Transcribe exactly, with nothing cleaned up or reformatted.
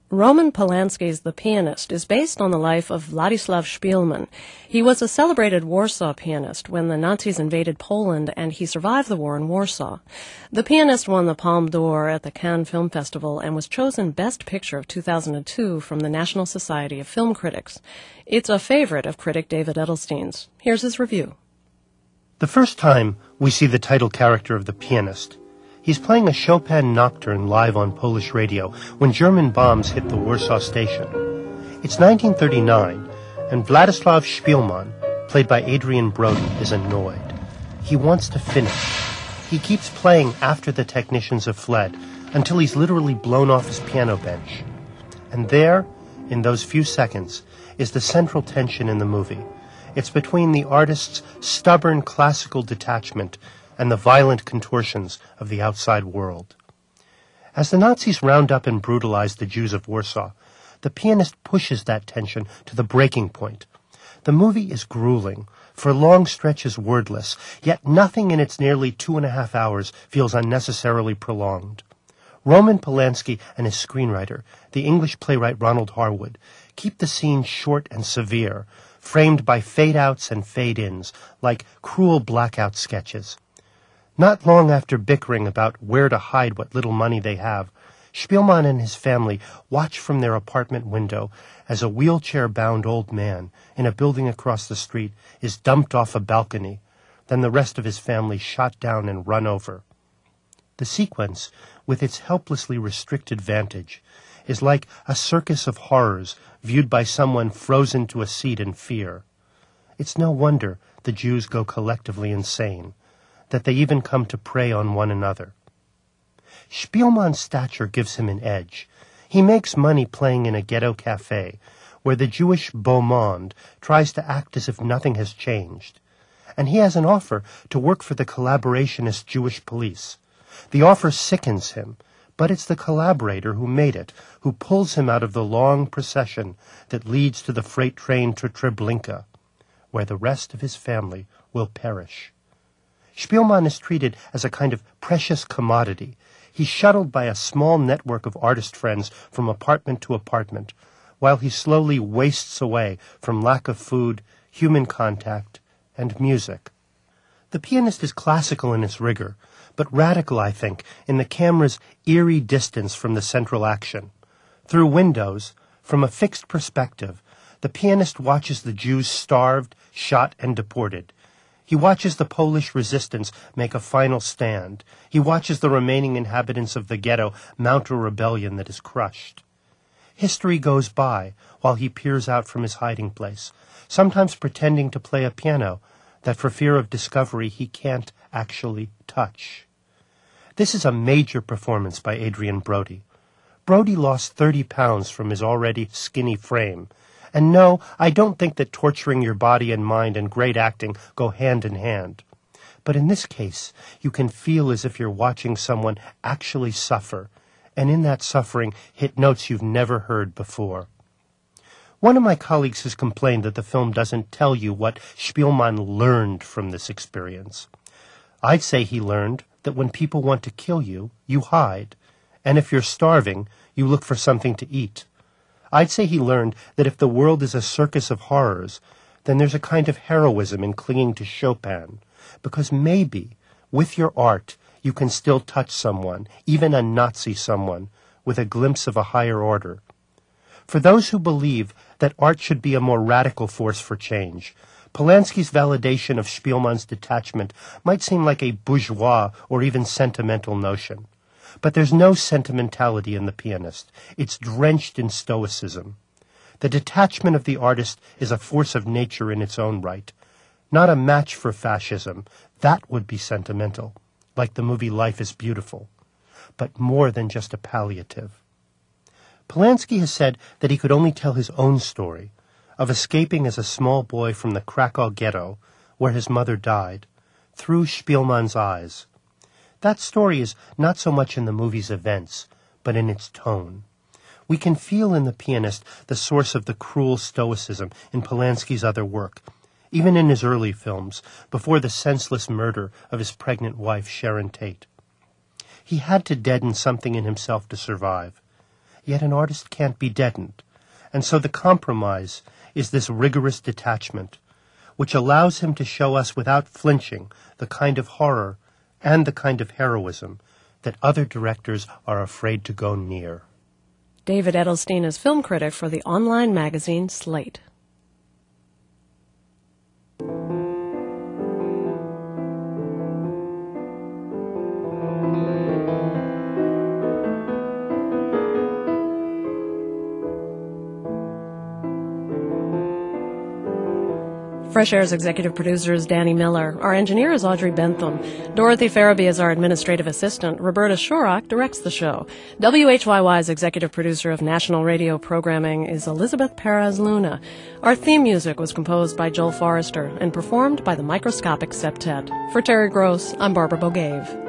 Roman Polanski's The Pianist is based on the life of Władysław Szpilman. He was a celebrated Warsaw pianist when the Nazis invaded Poland, and he survived the war in Warsaw. The Pianist won the Palme d'Or at the Cannes Film Festival and was chosen Best Picture of two thousand two from the National Society of Film Critics. It's a favorite of critic David Edelstein's. Here's his review. The first time we see the title character of The Pianist, he's playing a Chopin nocturne live on Polish radio when German bombs hit the Warsaw Station. It's nineteen thirty-nine, and Władysław Szpilman, played by Adrian Brody, is annoyed. He wants to finish. He keeps playing after the technicians have fled until he's literally blown off his piano bench. And there, in those few seconds, is the central tension in the movie. It's between the artist's stubborn classical detachment and the violent contortions of the outside world. As the Nazis round up and brutalize the Jews of Warsaw, the pianist pushes that tension to the breaking point. The movie is grueling, for long stretches wordless, yet nothing in its nearly two and a half hours feels unnecessarily prolonged. Roman Polanski and his screenwriter, the English playwright Ronald Harwood, keep the scene short and severe, framed by fade-outs and fade-ins, like cruel blackout sketches. Not long after bickering about where to hide what little money they have, Szpilman and his family watch from their apartment window as a wheelchair-bound old man in a building across the street is dumped off a balcony, then the rest of his family shot down and run over. The sequence, with its helplessly restricted vantage, is like a circus of horrors viewed by someone frozen to a seat in fear. It's no wonder the Jews go collectively insane, that they even come to prey on one another. Szpilman's stature gives him an edge. He makes money playing in a ghetto cafe, where the Jewish beau monde tries to act as if nothing has changed. And he has an offer to work for the collaborationist Jewish police. The offer sickens him, but it's the collaborator who made it, who pulls him out of the long procession that leads to the freight train to Treblinka, where the rest of his family will perish. Szpilman is treated as a kind of precious commodity. He's shuttled by a small network of artist friends from apartment to apartment, while he slowly wastes away from lack of food, human contact, and music. The Pianist is classical in its rigor, but radical, I think, in the camera's eerie distance from the central action. Through windows, from a fixed perspective, the Pianist watches the Jews starved, shot, and deported. He watches the Polish resistance make a final stand. He watches the remaining inhabitants of the ghetto mount a rebellion that is crushed. History goes by while he peers out from his hiding place, sometimes pretending to play a piano that for fear of discovery he can't actually touch. This is a major performance by Adrian Brody. Brody lost thirty pounds from his already skinny frame. And no, I don't think that torturing your body and mind and great acting go hand in hand. But in this case, you can feel as if you're watching someone actually suffer, and in that suffering hit notes you've never heard before. One of my colleagues has complained that the film doesn't tell you what Szpilman learned from this experience. I'd say he learned that when people want to kill you, you hide, and if you're starving, you look for something to eat. I'd say he learned that if the world is a circus of horrors, then there's a kind of heroism in clinging to Chopin, because maybe, with your art, you can still touch someone, even a Nazi someone, with a glimpse of a higher order. For those who believe that art should be a more radical force for change, Polanski's validation of Szpilman's detachment might seem like a bourgeois or even sentimental notion. But there's no sentimentality in The Pianist. It's drenched in stoicism. The detachment of the artist is a force of nature in its own right, not a match for fascism. That would be sentimental, like the movie Life is Beautiful, but more than just a palliative. Polanski has said that he could only tell his own story, of escaping as a small boy from the Krakow ghetto, where his mother died, through Szpilman's eyes. That story is not so much in the movie's events, but in its tone. We can feel in The Pianist the source of the cruel stoicism in Polanski's other work, even in his early films, before the senseless murder of his pregnant wife, Sharon Tate. He had to deaden something in himself to survive. yet an artist can't be deadened. And so the compromise is this rigorous detachment, which allows him to show us without flinching the kind of horror and the kind of heroism that other directors are afraid to go near. David Edelstein is film critic for the online magazine Slate. Fresh Air's executive producer is Danny Miller. Our engineer is Audrey Bentham. Dorothy Farabee is our administrative assistant. Roberta Shorrock directs the show. W H Y Y's executive producer of national radio programming is Elizabeth Perez Luna. Our theme music was composed by Joel Forrester and performed by the Microscopic Septet. For Terry Gross, I'm Barbara Bogave.